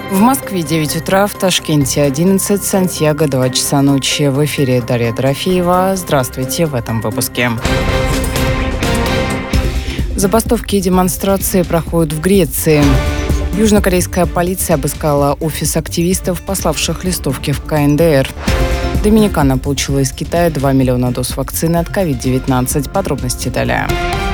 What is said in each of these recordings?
В Москве 9 утра, в Ташкенте 11, Сантьяго 2 часа ночи. В эфире Дарья Дорофеева. Здравствуйте в этом выпуске. Забастовки и демонстрации проходят в Греции. Южнокорейская полиция обыскала офис активистов, пославших листовки в КНДР. Доминикана получила из Китая 2 миллиона доз вакцины от COVID-19. Подробности далее.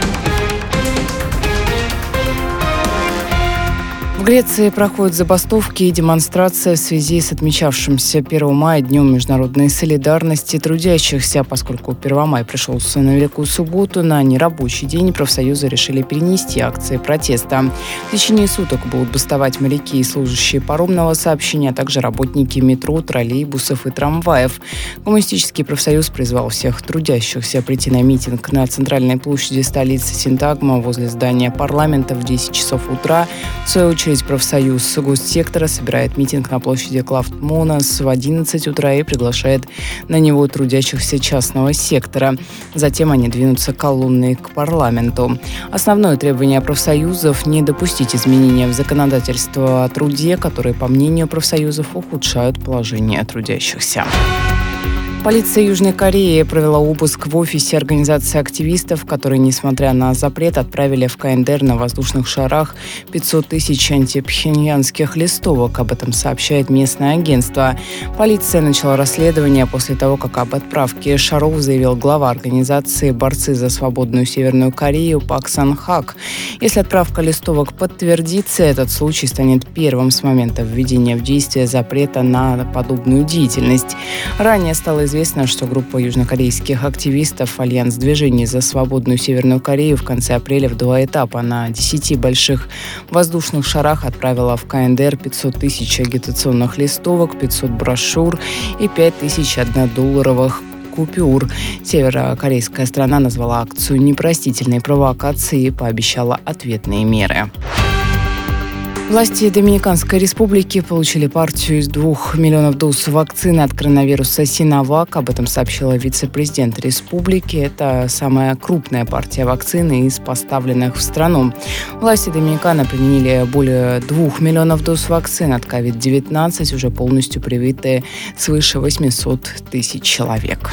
В Греции проходят забастовки и демонстрации в связи с отмечавшимся 1 мая Днем международной солидарности трудящихся. Поскольку 1 мая пришелся на Великую субботу, на нерабочий день профсоюзы решили перенести акции протеста. В течение суток будут бастовать моряки и служащие паромного сообщения, а также работники метро, троллейбусов и трамваев. Коммунистический профсоюз призвал всех трудящихся прийти на митинг на центральной площади столицы Синтагма возле здания парламента в 10 часов утра. В свою очередь, профсоюз госсектора собирает митинг на площади Клафтмонас в 11 утра и приглашает на него трудящихся частного сектора. Затем они двинутся колонной к парламенту. Основное требование профсоюзов – не допустить изменения в законодательство о труде, которые, по мнению профсоюзов, ухудшают положение трудящихся. Полиция Южной Кореи провела обыск в офисе организации активистов, которые, несмотря на запрет, отправили в КНДР на воздушных шарах 500 тысяч антипхеньянских листовок. Об этом сообщает местное агентство. Полиция начала расследование после того, как об отправке шаров заявил глава организации «Борцы за свободную Северную Корею» Пак Сан Хак. Если отправка листовок подтвердится, этот случай станет первым с момента введения в действие запрета на подобную деятельность. Ранее стало известно, что группа южнокорейских активистов «Альянс движений за свободную Северную Корею» в конце апреля в 2 этапа на 10 больших воздушных шарах отправила в КНДР 500 тысяч агитационных листовок, 500 брошюр и 5000 $1 купюр. Северокорейская страна назвала акцию непростительной провокацией и пообещала ответные меры. Власти Доминиканской республики получили партию из 2 миллионов доз вакцины от коронавируса Синовак. Об этом сообщила вице-президент республики. Это самая крупная партия вакцины из поставленных в страну. Власти Доминиканы применили более 2 миллионов доз вакцин от COVID-19, уже полностью привитые свыше 800 тысяч человек.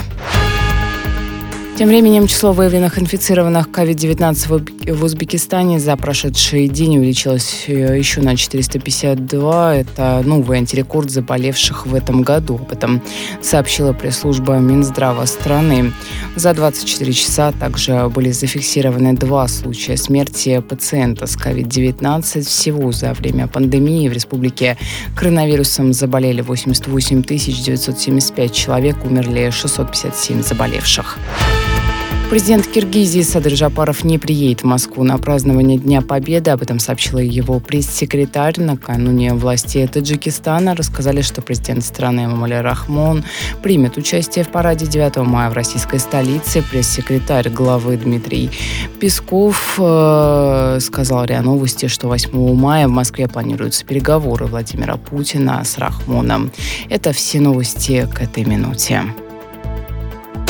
Тем временем число выявленных инфицированных COVID-19 в Узбекистане за прошедший день увеличилось еще на 452. Это новый антирекорд заболевших в этом году. Об этом сообщила пресс-служба Минздрава страны. За 24 часа также были зафиксированы 2 случая смерти пациента с COVID-19. Всего за время пандемии в республике коронавирусом заболели 88 975 человек, умерли 657 заболевших. Президент Киргизии Садыр Жапаров не приедет в Москву на празднование Дня Победы. Об этом сообщила его пресс-секретарь. Накануне власти Таджикистана рассказали, что президент страны Эмомали Рахмон примет участие в параде 9 мая в российской столице. Пресс-секретарь главы Дмитрий Песков сказал РИА Новости, что 8 мая в Москве планируются переговоры Владимира Путина с Рахмоном. Это все новости к этой минуте.